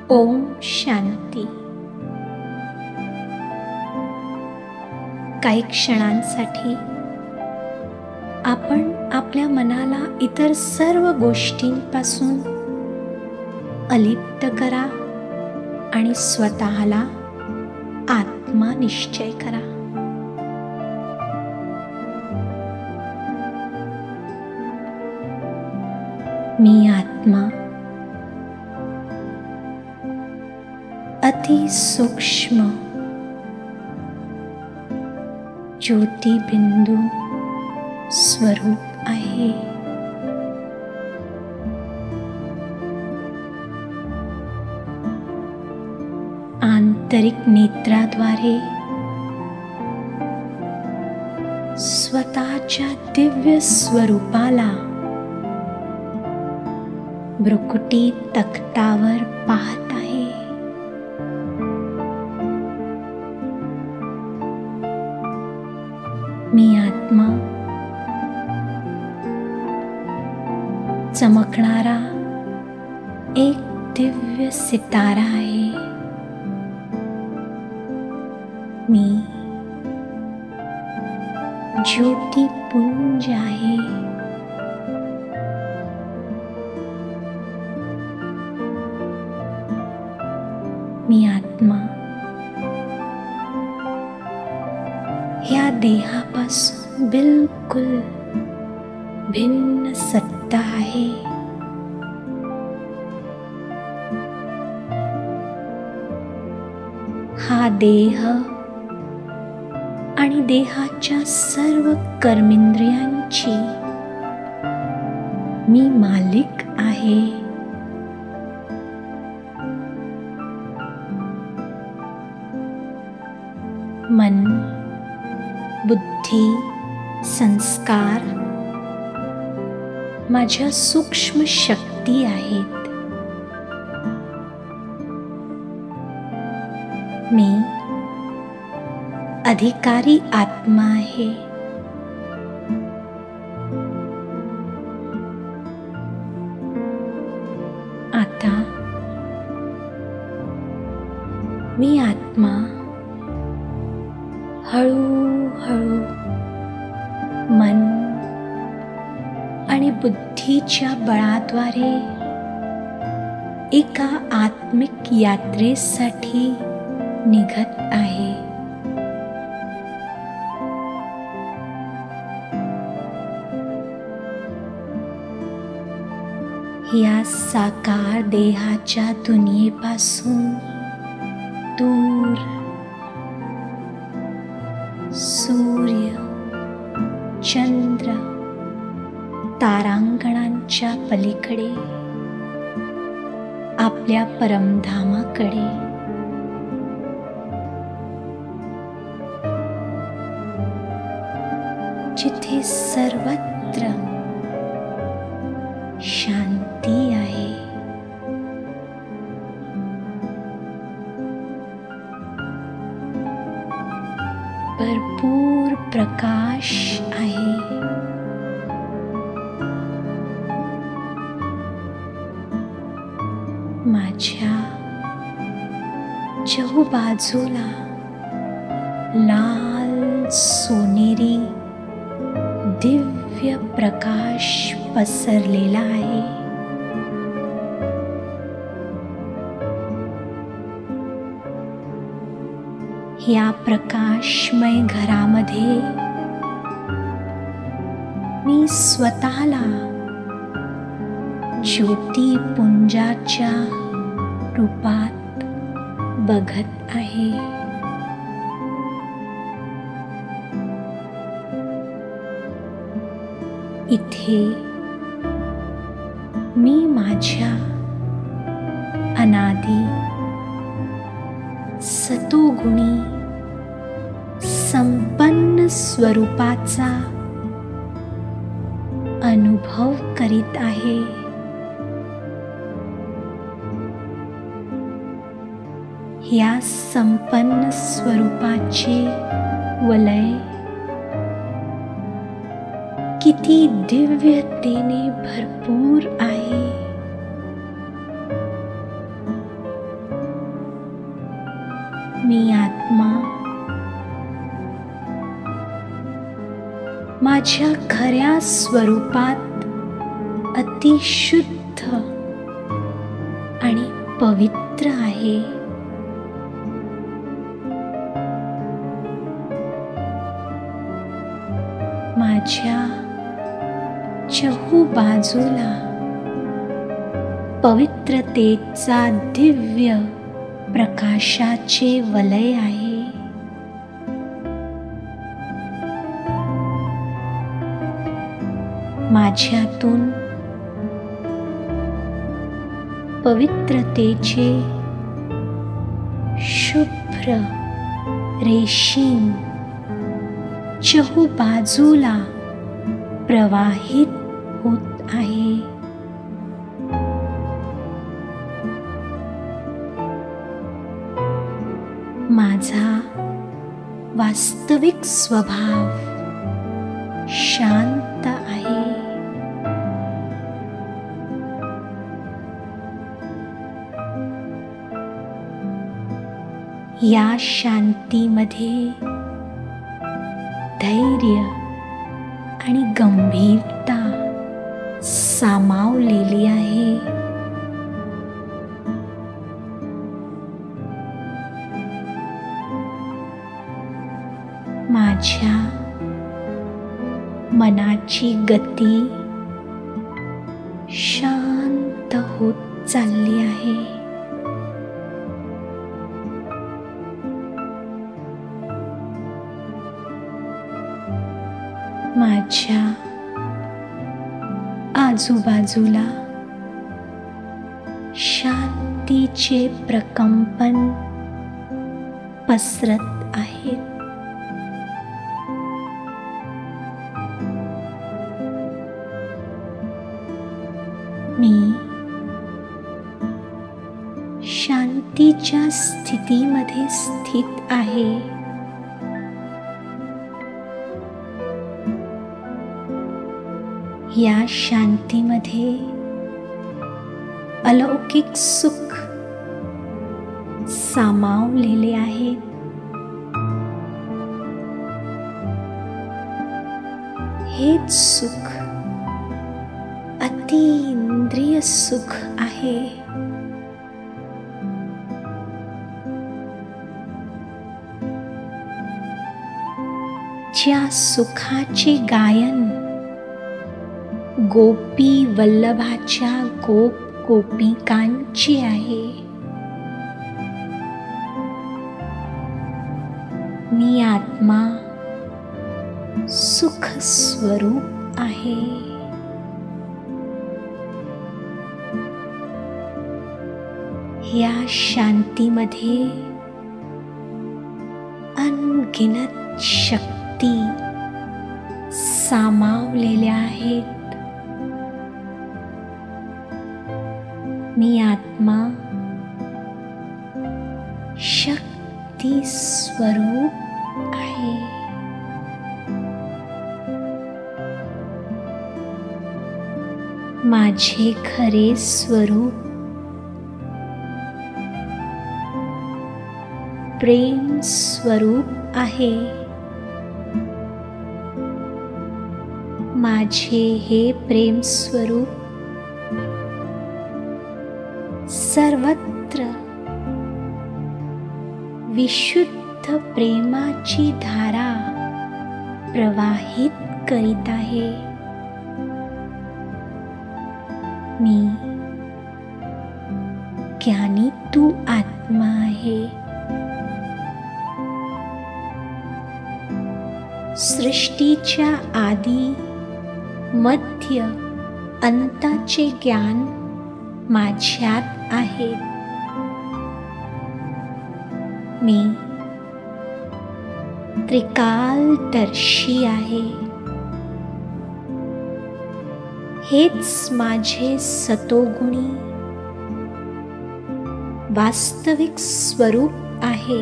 ओम शांती. काही क्षणांसाठी आपण आपल्या मनाला इतर सर्व गोष्टींपासून अलिप्त करा आणि स्वतःला आत्मा निश्चय करा. मी आत्मा अति सूक्ष्म ज्योतिबिंदू स्वरूप आहे. आंतरिक नेत्राद्वारे स्वतःच्या दिव्य स्वरूपाला भ्रुकुटी तख्तावर पाहत आहे. मी आत्मा चमकणारा एक दिव्य सितारा आहे. मी ज्योतिपुंज आहे. मी आत्मा ह्या देहापासून बिलकुल भिन्न सत्ता आहे. हा देह आणि देहाच्या सर्व कर्मेंद्रियांची मी मालिक आहे. मन, बुद्धी, संस्कार माझ्या सूक्ष्म शक्ती आहेत. मी अधिकारी आत्मा आहे. आता मी आत्मा हळूहळू मन आणि बुद्धीच्या बळाद्वारे एका आत्मिक यात्रेसाठी निघत आहे. या साकार देहाच्या दुनियेपासून दूर सूर्य, चंद्र, तारांगणांच्या पलीकडे आपल्या परमधामाकडे जिथे सर्वत्र शांती आहे. भरपूर प्रकाश आहे. माझ्या चहूबाजूला लाल सोनेरी दिव्य प्रकाश पसरलेला आहे. या प्रकाशमय घरामध्ये मी स्वतःला ज्योतिपुंजाच्या रूपात बघत आहे. इथे मी माझ्या अनादी सतोगुणी संपन्न स्वरूपाचा अनुभव करीत आहे. या संपन्न स्वरूपाचे वलय किती दिव्यतेने भरपूर आहे. मी आत्मा माझ्या खऱ्या स्वरूपात अतिशुद्ध आणि पवित्र आहे. माझ्या चहूबाजूला पवित्रतेचा दिव्य प्रकाशाचे वलय आहे. माझ्यातून पवित्रतेचे शुभ्र रेशीम चहूबाजूला प्रवाहित होत आहे. माझा वास्तविक स्वभाव शांत आहे. या शांतीमध्ये धैर्य आणि गंभीरता सामावलेली आहे. माझ्या मनाची गती शांत होत चालली आहे. माझ्या आजूबाजूला शांतीचे प्रकंपन पसरत आहेत. मी शांतीच्या स्थितीमध्ये स्थित आहे. या शांतीमध्ये अलौकिक सुख सामावलेले आहे. हेच सुख अतींद्रिय सुख आहे. ज्या सुखाचे गायन गोपी वल्लभाच्या गोप गोपिकांची आहे. मी आत्मा सुख स्वरूप आहे. या शांतीमध्ये अनगिनत शक्ती सामावलेल्या आहेत. मी आत्मा शक्ती स्वरूप आहे. माझे खरे स्वरूप प्रेम स्वरूप आहे. माझे हे प्रेम स्वरूप सर्वत्र विशुद्ध प्रेमाची धारा प्रवाहित करीत आहे. मी ज्ञानी तू आत्मा आहे. सृष्टीच्या आदी मध्य अंताचे ज्ञान माझ्यात आहे. मी त्रिकालदर्शी आहे. हेच माझे सतोगुणी वास्तविक स्वरूप आहे.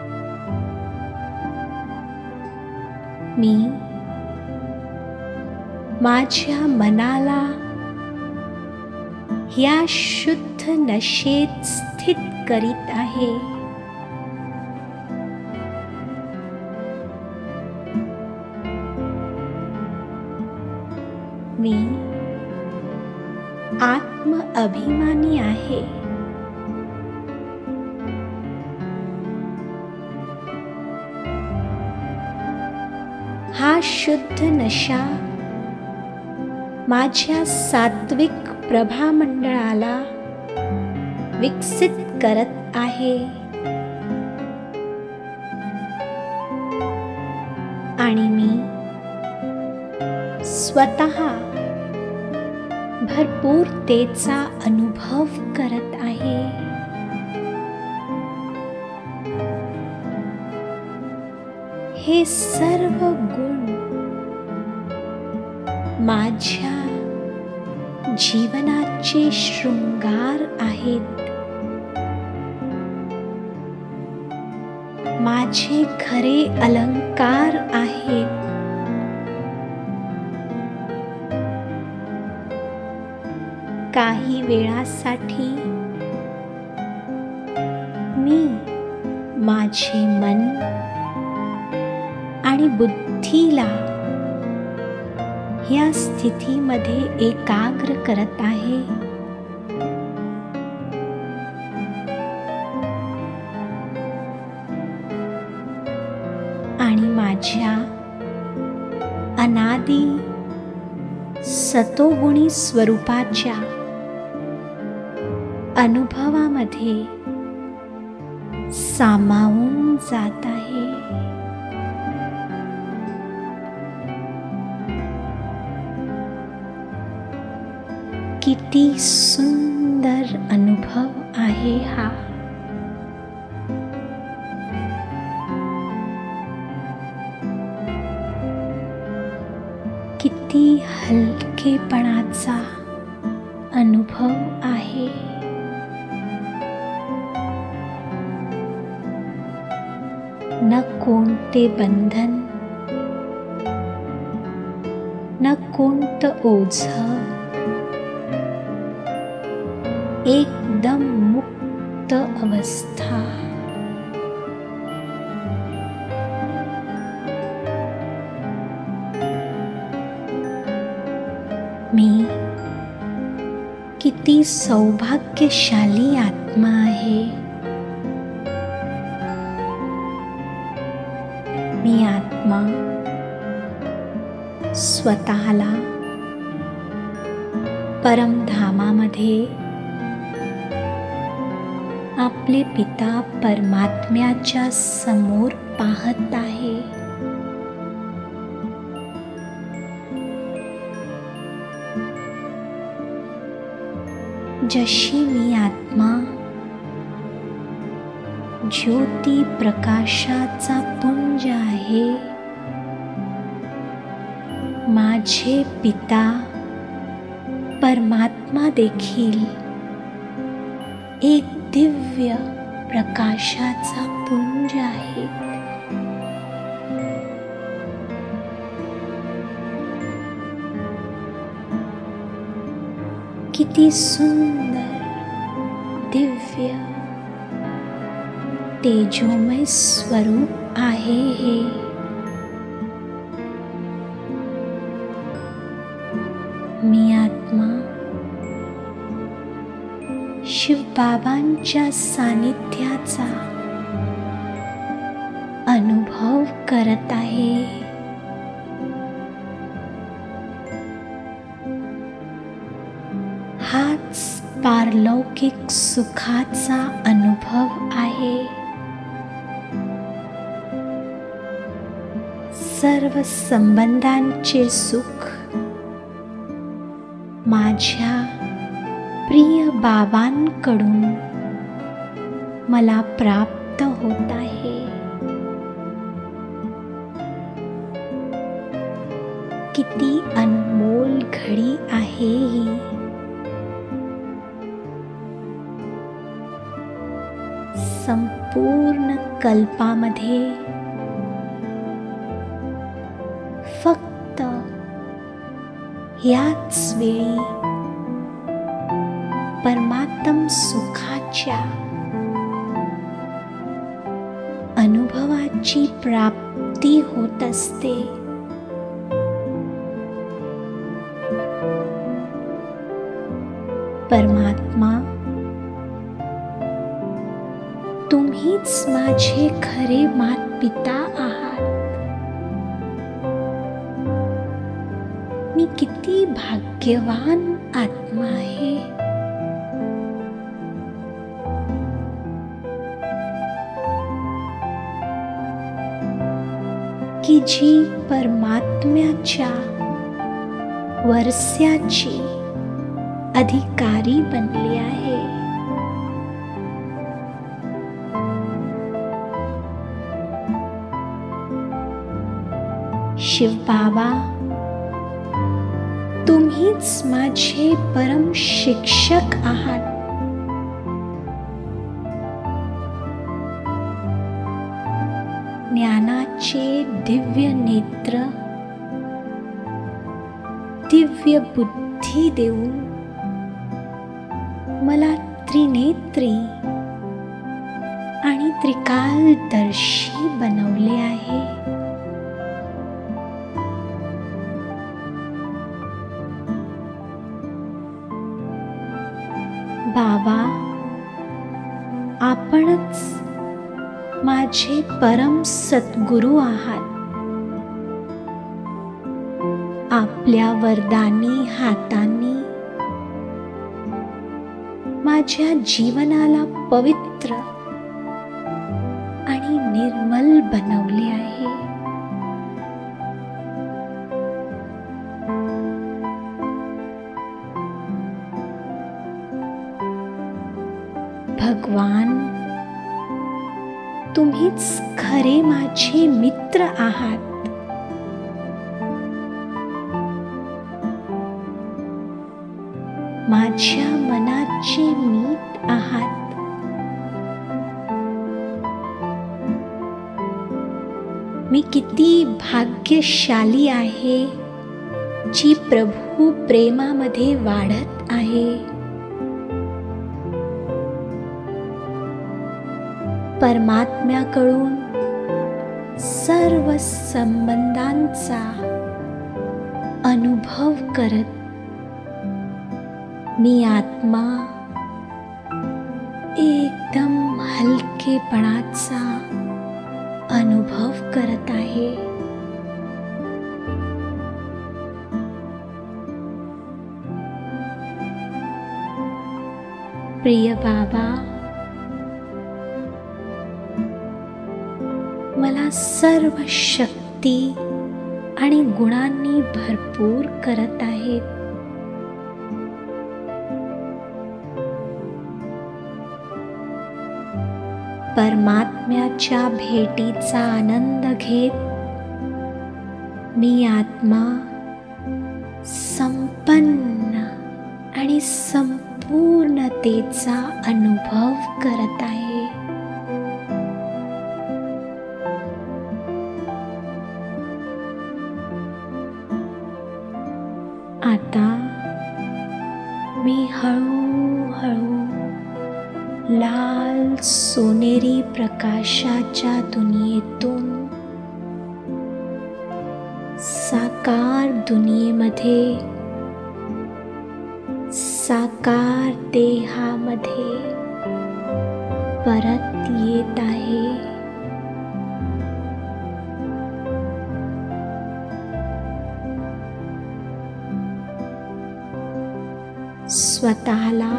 मी माझ्या मनाला या शुद्ध नशेत स्थित करीत आहे. मी आत्मअभिमानी आहे. हा शुद्ध नशा माझ्या सात्विक प्रभामंडळाला विकसित करत आहे आणि मी स्वतः भरपूरतेचा अनुभव करत आहे. हे सर्व गुण माझ्या जीवनाचे शृंगार आहेत. माझे खरे अलंकार आहेत. काही वेळासाठी मी माझे मन आणि बुद्धीला या स्थितीमध्ये एकाग्र करत आहे. आणि माझ्या अनादी सतोगुणी स्वरूपाच्या अनुभवामध्ये सामावून जात आहे. किती सुंदर अनुभव आहे हा. किती हलकेपणाचा अनुभव आहे. न कोणते बंधन, न कोणतं ओझं, एकदम मुक्त अवस्था. मी किती सौभाग्यशाली आत्मा आहे. मी आत्मा स्वतःला परमधामामध्ये आपले पिता परमात्म्याच्या समोर पाहत आहे. जशी मी आत्मा ज्योती प्रकाशाचा पुंज आहे, माझे पिता परमात्मा देखील एक दिव्य प्रकाशाचा पुंज आहे. किती सुंदर, दिव्य, तेजोमय स्वरूप आहे हे. मी आत्मा शिवबाबांच्या सानिध्याचा अनुभव करत आहे. हाच पारलौकिक सुखाचा अनुभव आहे. सर्व संबंधांचे सुख माझ्या प्रिय बाबांकडून मला प्राप्त होत आहे. किती अनमोल घडी आहे ही. संपूर्ण कल्पामध्ये फक्त याच वेळी परमात्म सुखाच्या अनुभवाची प्राप्ती होत असते. परमात्मा, तुम्हीच माझे खरे माता-पिता आहात. मी किती भाग्यवान आत्मा आहे. की जी परमात्म्याच्या वर्ष्याची अधिकारी बनली आहे. शिवबाबा, तुम्हीच माझे परम शिक्षक आहात. ज्ञानाचे दिव्य नेत्र, दिव्य बुद्धी देऊन मला त्रिनेत्री आणि त्रिकालदर्शी बनवले आहे. बाबा, आपणच माझे परम सद्गुरू आहात. आपल्या वरदानी हातांनी माझ्या जीवनाला पवित्र आणि निर्मल बनवले आहे. भगवान, तुम्हीच खरे माझे मित्र आहात. माझ्या मनाचे मीठ आहात. मी किती भाग्यशाली आहे, जी प्रभू प्रेमामध्ये वाढत आहे. परमात्म्याकडून सर्व संबंधांचा अनुभव करत मी आत्मा एकदम हलकेपणाचा अनुभव करत आहे. प्रिय बाबा, मला सर्व शक्ती आणि गुणांनी भरपूर करत आहेत. परमात्म्याच्या भेटीचा आनंद घेत मी आत्मा संपन्न आणि संपूर्णतेचा अनुभव करत आहे. आता मी हळूहळू लाल सोनेरी प्रकाशाच्या दुनियेतून साकार दुनियेमध्ये, साकार देहामध्ये परत येत आहे. स्वतःला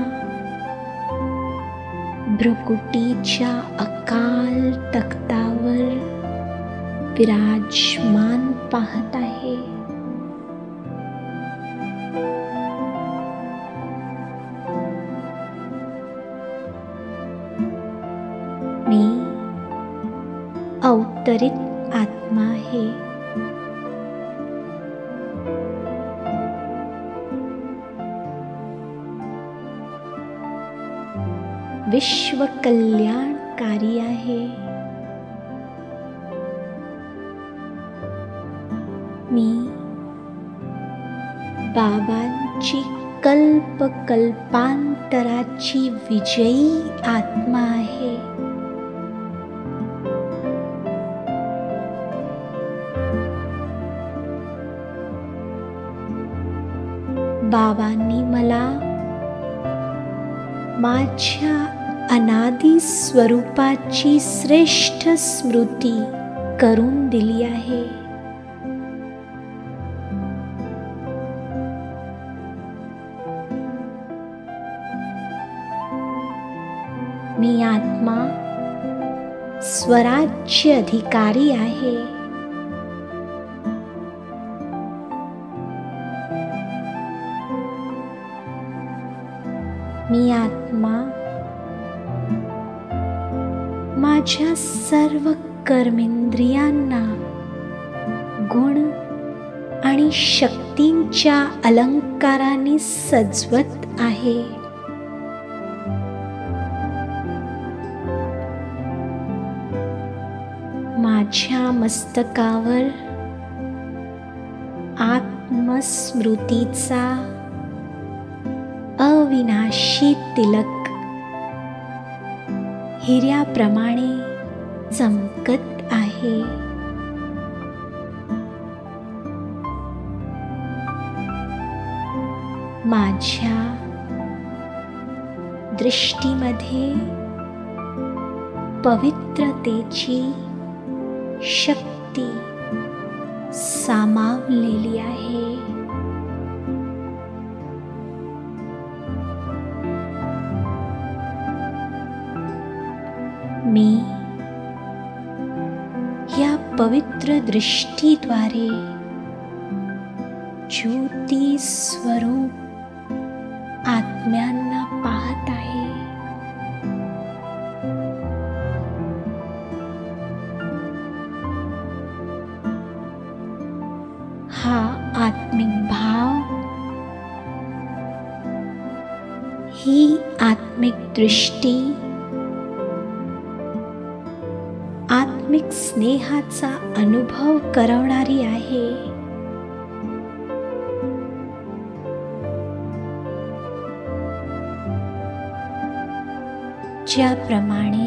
भ्रुकुटीच्या अकाल तख्तावर विराजमान पाहत आहे. मी अवतरित आत्मा आहे. विश्व कल्याणकारी आहे. मी बाबांची कल्पकल्पांतराची विजयी आत्मा आहे. बाबांनी मला माझ्या अनादी स्वरूपाची श्रेष्ठ स्मृती करून दिली आहे. मी आत्मा स्वराज्य अधिकारी आहे. मी आत्मा माझ्या सर्व कर्मेंद्रियांना गुण आणि शक्तींच्या अलंकाराने सजवत आहे. माझ्या मस्तकावर आत्मस्मृतीचा अविनाशी तिलक हिऱ्याप्रमाणे चमकत आहे. माझ्या दृष्टीमध्ये पवित्रतेची शक्ती सामावलेली आहे. मी या पवित्र दृष्टीद्वारे ज्योती स्वरूप आत्म्यांना पाहत आहे. हा आत्मिक भाव, ही आत्मिक दृष्टी आत्मिक स्नेहाचा अनुभव करवणारी आहे. ज्याप्रमाणे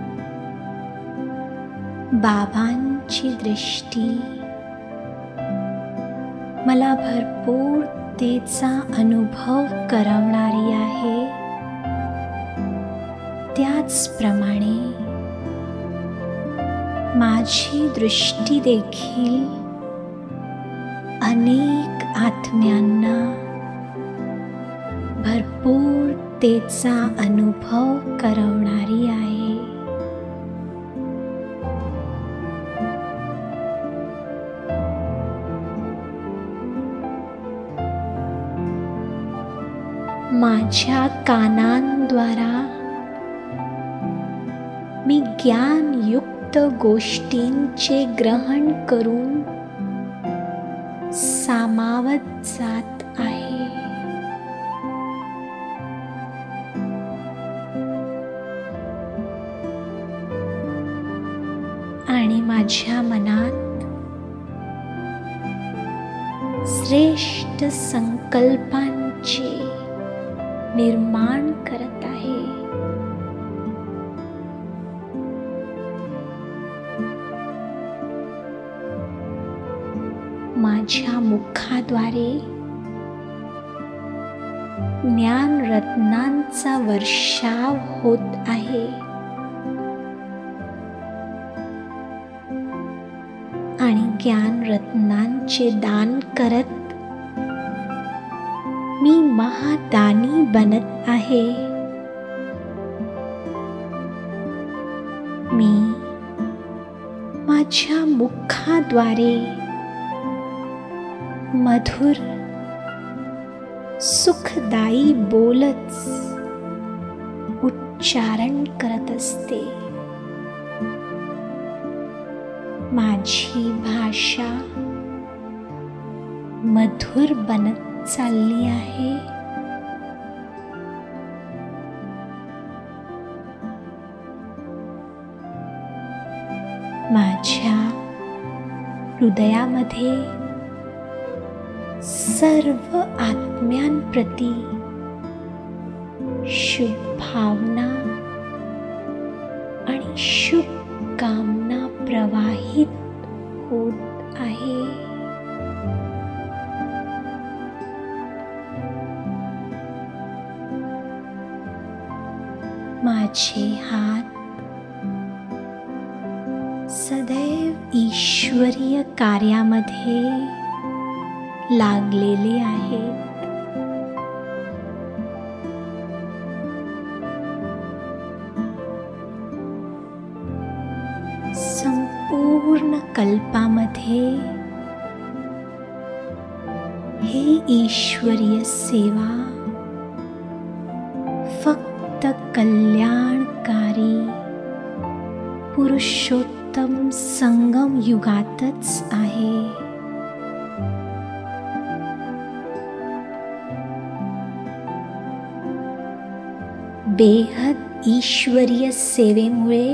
बाबांची दृष्टी मला भरपूरतेचा अनुभव करवणारी आहे, त्याचप्रमाणे माझी दृष्टी देखील अनेक आत्म्यांना भरपूरतेचा अनुभव करवणारी आहे. माझ्या कानांद्वारा मी ज्ञानयुक्त गोष्टींचे ग्रहण करून सामावत जात आहे. आणि माझ्या मनात श्रेष्ठ संकल्पांचे निर्माण करत आहे. माझ्या मुखाद्वारे ज्ञान रत्नांचा वर्षाव होत आहे. आणि ज्ञान रत्नांचे दान करत मी महादानी बनत आहे. मी माझ्या मुखाद्वारे मधुर सुखदायी बोलच उच्चारण करत असते. माझी भाषा मधुर बनत चालली आहे. माझ्या हृदयामध्ये सर्व आत्म्यांप्रती शुभ भावना आणि शुभ कामना प्रवाहित होत आहे. माझे हात सदैव ईश्वरीय कार्यामध्ये लागलेले आहेत. संपूर्ण कल्पामध्ये हे ईश्वरीय सेवा फक्त कल्याणकारी पुरुषोत्तम संगम युगातच आहे. बेहद ईश्वरीय सेवेमुळे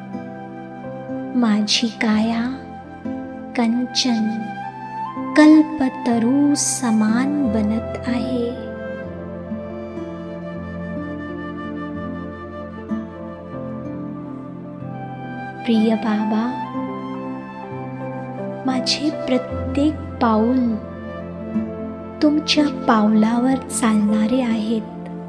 माझी काया कंचन कल्पतरू समान बनत आहे. प्रिय बाबा, माझे प्रत्येक पाऊल तुमच्या पावलावर चालणारे आहेत.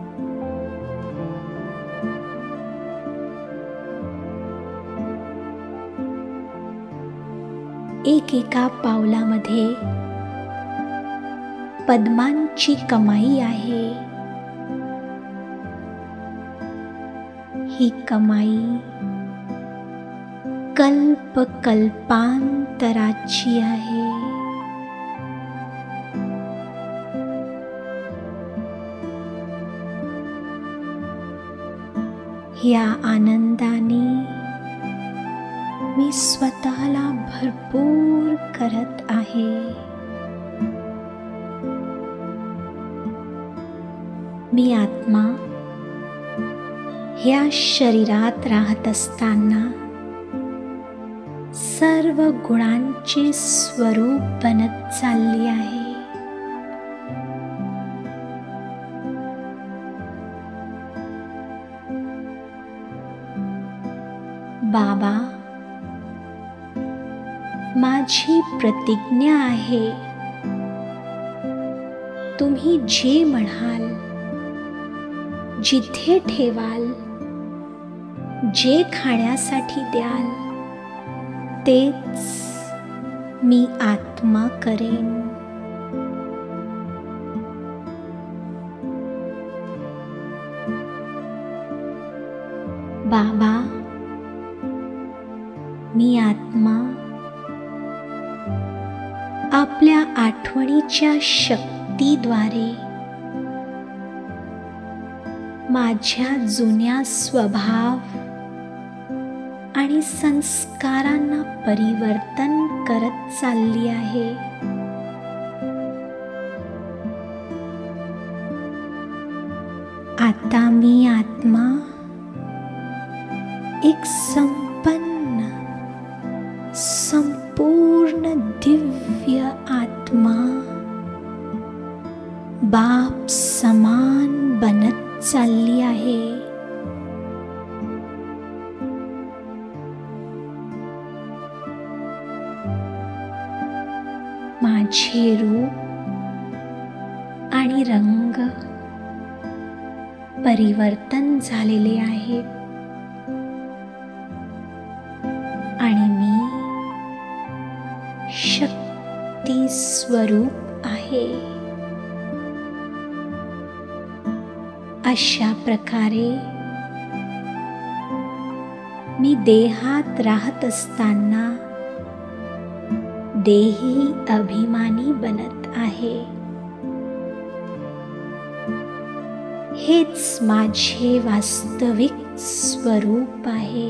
एकेका पावलामध्ये पद्मांची कमाई आहे. ही कमाई कल्पकल्पांतराची आहे. या आनंदाने मी स्वतःला भरपूर करत आहे. मी आत्मा ह्या शरीरात राहत असताना सर्व गुणांचे स्वरूप बनत चालली आहे. बाबा, माझी प्रतिज्ञा आहे, तुम्ही जे म्हणाल, जिथे ठेवाल, जे खाण्यासाठी द्याल, तेच मी आत्मा करेन. बाबा, मी आत्मा आपल्या आठवणीच्या शक्तीद्वारे माझ्या जुन्या स्वभाव आणि संस्कारांना परिवर्तन करत चालली आहे. आता मी आत्मा एक संपन्न, संपूर्ण दिव्य आत्मा बाप समान बनत चालली आहे. माझे रूप आणि रंग परिवर्तन झालेले आहेत आणि मी शक्ती स्वरूप आहे. अशा प्रकारे मी देहात राहत असताना देही अभिमानी बनत आहे. हेच माझे वास्तविक स्वरूप आहे.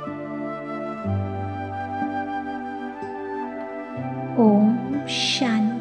ओम शांती.